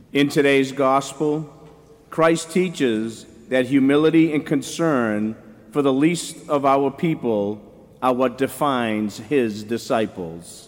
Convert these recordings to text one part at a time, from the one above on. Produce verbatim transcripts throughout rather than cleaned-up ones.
In today's gospel, Christ teaches that humility and concern for the least of our people are what defines his disciples.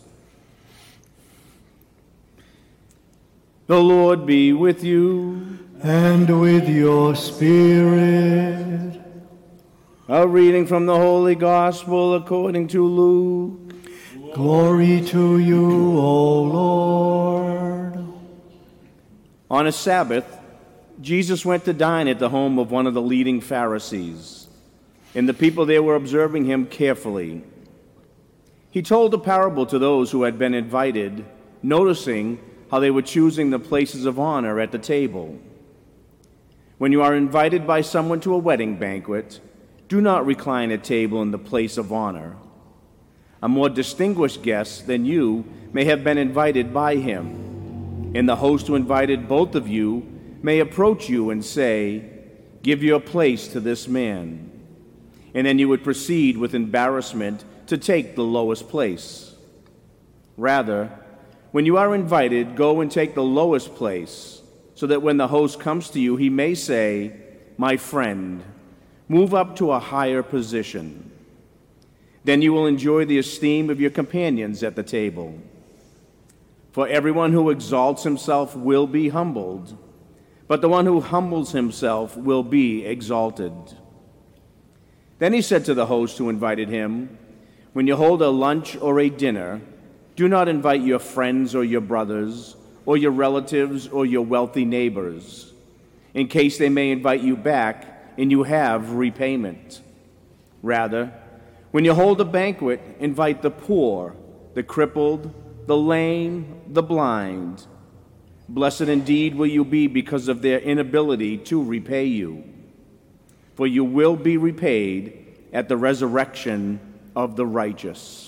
The Lord be with you. And with your spirit. A reading from the Holy Gospel according to Luke. Glory to you, O Lord. On a Sabbath, Jesus went to dine at the home of one of the leading Pharisees, and the people there were observing him carefully. He told a parable to those who had been invited, noticing how they were choosing the places of honor at the table. When you are invited by someone to a wedding banquet, do not recline at table in the place of honor. A more distinguished guest than you may have been invited by him, and the host who invited both of you may approach you and say, "Give your place to this man." And then you would proceed with embarrassment to take the lowest place. Rather, when you are invited, go and take the lowest place, so that when the host comes to you, he may say, "My friend, move up to a higher position." Then you will enjoy the esteem of your companions at the table. For everyone who exalts himself will be humbled, but the one who humbles himself will be exalted. Then he said to the host who invited him, "When you hold a lunch or a dinner, do not invite your friends or your brothers, or your relatives or your wealthy neighbors, in case they may invite you back and you have repayment. Rather, when you hold a banquet, invite the poor, the crippled, the lame, the blind. Blessed indeed will you be because of their inability to repay you, for you will be repaid at the resurrection of the righteous."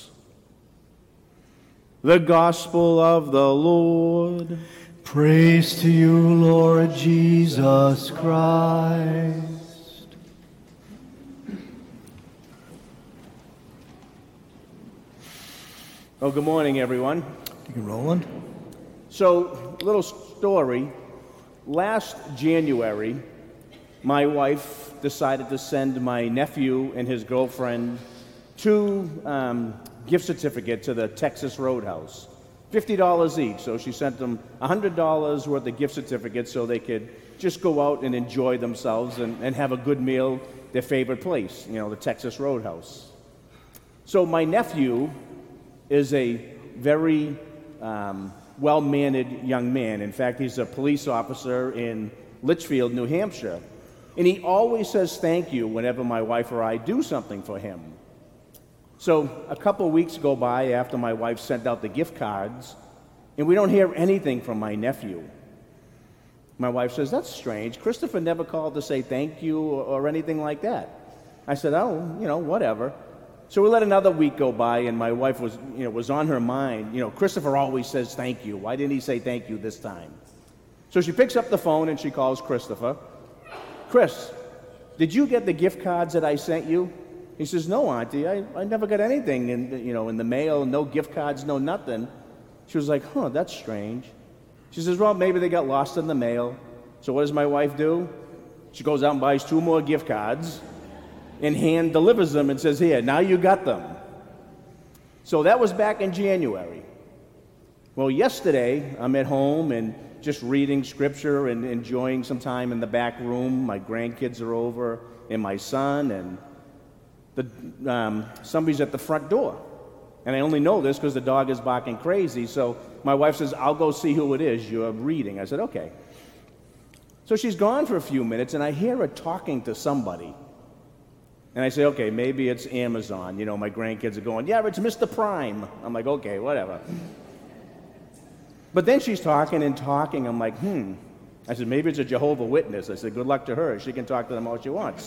The Gospel of the Lord. Praise to you, Lord Jesus Christ. Oh, good morning, everyone. You Roland? So, little story. Last January, my wife decided to send my nephew and his girlfriend two um, gift certificates to the Texas Roadhouse, fifty dollars each. So she sent them one hundred dollars worth of gift certificates so they could just go out and enjoy themselves and, and have a good meal, their favorite place, you know, the Texas Roadhouse. So my nephew is a very um, well-mannered young man. In fact, he's a police officer in Litchfield, New Hampshire. And he always says thank you whenever my wife or I do something for him. So a couple weeks go by after my wife sent out the gift cards, and we don't hear anything from my nephew. My wife says, "That's strange. Christopher never called to say thank you or, or anything like that." I said, "Oh, you know, whatever." So we let another week go by, and my wife was, you know, was on her mind. You know, Christopher always says thank you. Why didn't he say thank you this time? So she picks up the phone and she calls Christopher. "Chris, did you get the gift cards that I sent you?" He says, "No, Auntie, I, I never got anything in, you know, in the mail, no gift cards, no nothing." She was like, "Huh, that's strange." She says, "Well, maybe they got lost in the mail." So what does my wife do? She goes out and buys two more gift cards and hand delivers them and says, "Here, now you got them." So that was back in January. Well, yesterday, I'm at home and just reading scripture and enjoying some time in the back room. My grandkids are over and my son, and The, um, somebody's at the front door. And I only know this because the dog is barking crazy. So my wife says, "I'll go see who it is you're reading." I said, "Okay." So she's gone for a few minutes, and I hear her talking to somebody. And I say, "Okay, maybe it's Amazon." You know, my grandkids are going, "Yeah, it's Mister Prime." I'm like, "Okay, whatever." But then she's talking and talking. I'm like, hmm. I said, "Maybe it's a Jehovah's Witness." I said, "Good luck to her. She can talk to them all she wants."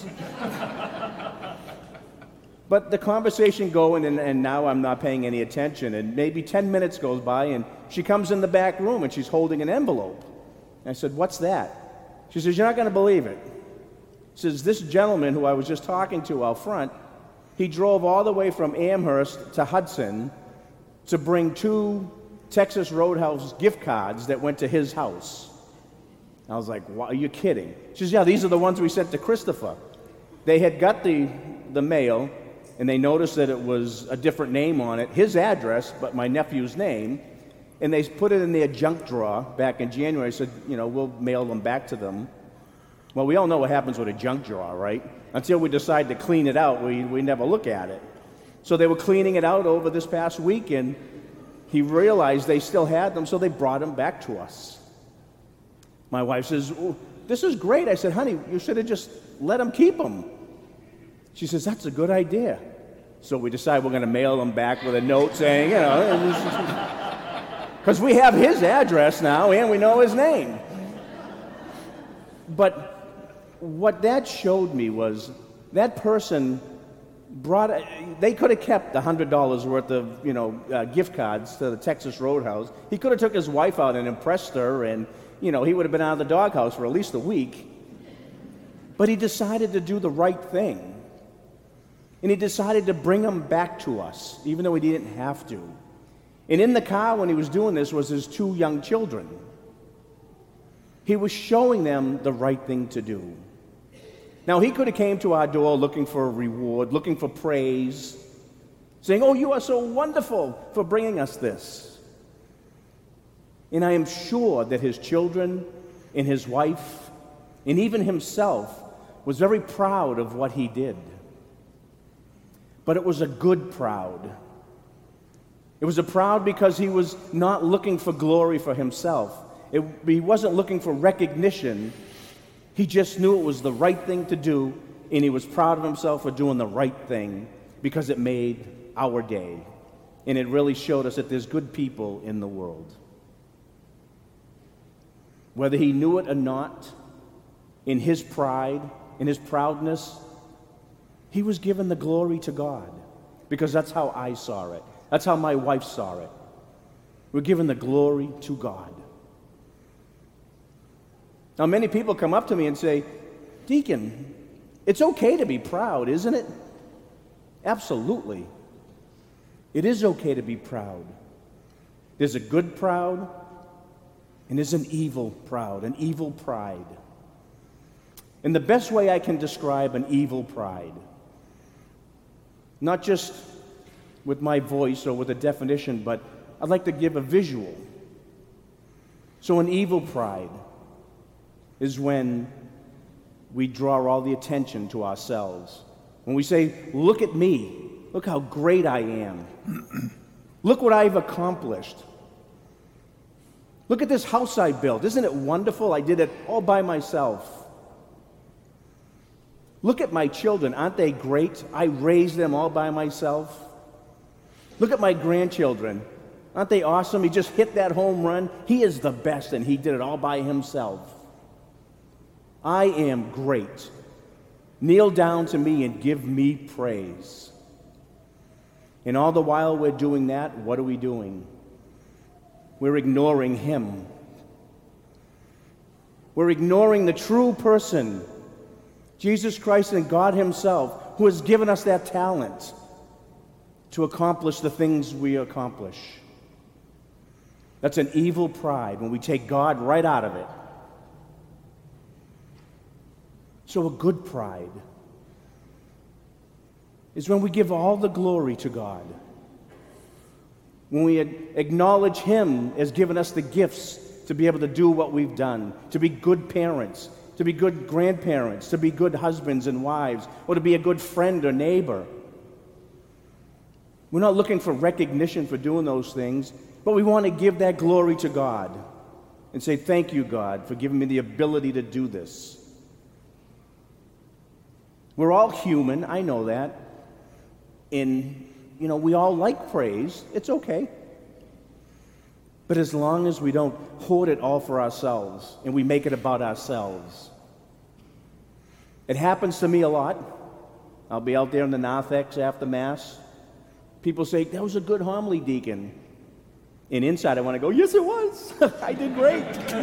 But the conversation going, and, and now I'm not paying any attention, and maybe ten minutes goes by, and she comes in the back room, and she's holding an envelope. And I said, "What's that?" She says, "You're not going to believe it." She says, "This gentleman who I was just talking to out front, he drove all the way from Amherst to Hudson to bring two Texas Roadhouse gift cards that went to his house. I was like, "Wow, are you kidding?" She says, "Yeah, these are the ones we sent to Christopher." They had got the, the mail, and they noticed that it was a different name on it, his address, but my nephew's name, and they put it in their junk drawer back in January. Said, you know, we'll mail them back to them. Well, we all know what happens with a junk drawer, right? Until we decide to clean it out, we, we never look at it. So they were cleaning it out over this past week, and he realized they still had them, so they brought them back to us. My wife says, "Oh, this is great." I said, "Honey, you should have just let them keep them." She says, "That's a good idea." So we decide we're going to mail them back with a note saying, you know, because we have his address now and we know his name. But what that showed me was that person brought, they could have kept one hundred dollars worth of, you know, uh, gift cards to the Texas Roadhouse. He could have took his wife out and impressed her, and, you know, he would have been out of the doghouse for at least a week. But he decided to do the right thing. And he decided to bring them back to us, even though he didn't have to. And in the car when he was doing this was his two young children. He was showing them the right thing to do. Now, he could have came to our door looking for a reward, looking for praise, saying, "Oh, you are so wonderful for bringing us this." And I am sure that his children and his wife and even himself was very proud of what he did. But it was a good proud. It was a proud because he was not looking for glory for himself. It, he wasn't looking for recognition. He just knew it was the right thing to do, and he was proud of himself for doing the right thing because it made our day. And it really showed us that there's good people in the world. Whether he knew it or not, in his pride, in his proudness, he was giving the glory to God, because that's how I saw it. That's how my wife saw it. We're giving the glory to God. Now, many people come up to me and say, "Deacon, it's okay to be proud, isn't it?" Absolutely. It is okay to be proud. There's a good proud, and there's an evil proud, an evil pride. And the best way I can describe an evil pride, not just with my voice or with a definition, but I'd like to give a visual. So an evil pride is when we draw all the attention to ourselves. When we say, "Look at me. Look how great I am. Look what I've accomplished. Look at this house I built. Isn't it wonderful? I did it all by myself. Look at my children. Aren't they great? I raised them all by myself. Look at my grandchildren. Aren't they awesome? He just hit that home run. He is the best, and he did it all by himself. I am great. Kneel down to me and give me praise." And all the while we're doing that, what are we doing? We're ignoring him. We're ignoring the true person, Jesus Christ and God himself, who has given us that talent to accomplish the things we accomplish. That's an evil pride when we take God right out of it. So a good pride is when we give all the glory to God, when we acknowledge him as giving us the gifts to be able to do what we've done, to be good parents, to be good grandparents, to be good husbands and wives, or to be a good friend or neighbor. We're not looking for recognition for doing those things, but we want to give that glory to God and say, "Thank you, God, for giving me the ability to do this." We're all human, I know that. And, you know, we all like praise. It's okay. But as long as we don't hoard it all for ourselves and we make it about ourselves. It happens to me a lot. I'll be out there in the narthex after Mass. People say, "That was a good homily, Deacon." And inside I want to go, "Yes, it was. I did great."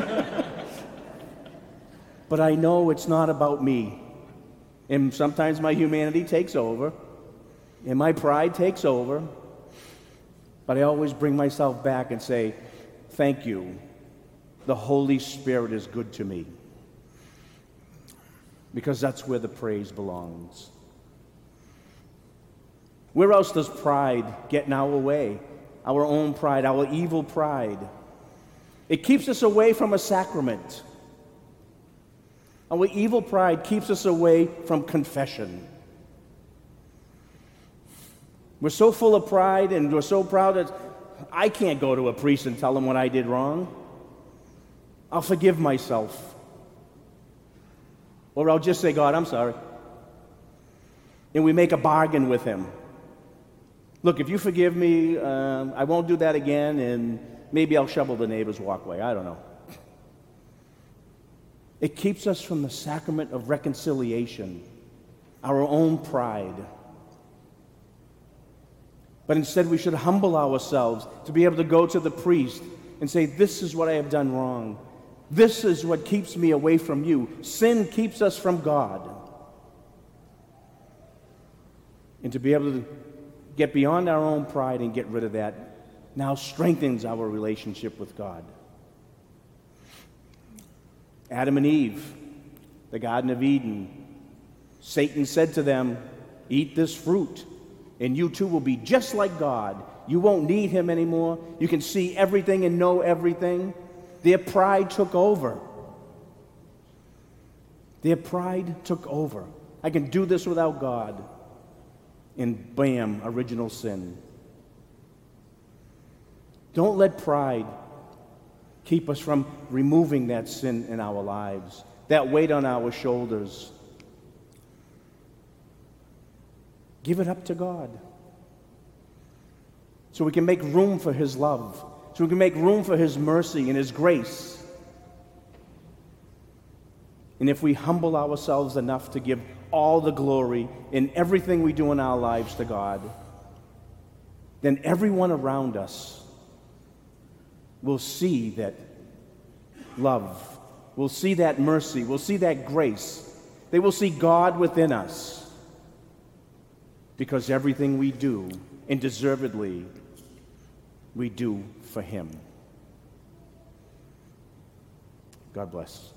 But I know it's not about me. And sometimes my humanity takes over, and my pride takes over. But I always bring myself back and say, "Thank you the Holy Spirit is good to me. Because that's where the praise belongs. Where else does pride get in our way? Our own pride, our evil pride. It keeps us away from a sacrament. Our evil pride keeps us away from confession. We're so full of pride and we're so proud that I can't go to a priest and tell him what I did wrong. I'll forgive myself. Or I'll just say, God, I'm sorry. And we make a bargain with him. Look, if you forgive me, um, I won't do that again, and maybe I'll shovel the neighbor's walkway. I don't know. It keeps us from the sacrament of reconciliation, our own pride. But instead, we should humble ourselves to be able to go to the priest and say, this is what I have done wrong. This is what keeps me away from you. Sin keeps us from God. And to be able to get beyond our own pride and get rid of that now strengthens our relationship with God. Adam and Eve, the Garden of Eden, Satan said to them, eat this fruit, and you too will be just like God. You won't need him anymore. You can see everything and know everything. Their pride took over. Their pride took over. I can do this without God. And bam, original sin. Don't let pride keep us from removing that sin in our lives, that weight on our shoulders. Give it up to God so we can make room for his love, so we can make room for his mercy and his grace. And if we humble ourselves enough to give all the glory in everything we do in our lives to God, then everyone around us will see that love, will see that mercy, will see that grace. They will see God within us because everything we do, and deservedly, we do for him. God bless.